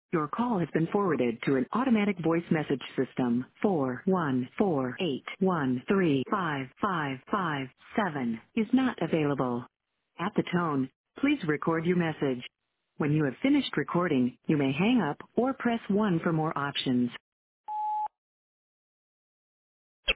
Your call has been forwarded to an automatic voice message system. 41481355557 is not available. At the tone, please record your message. When you have finished recording, you may hang up or press 1 for more options.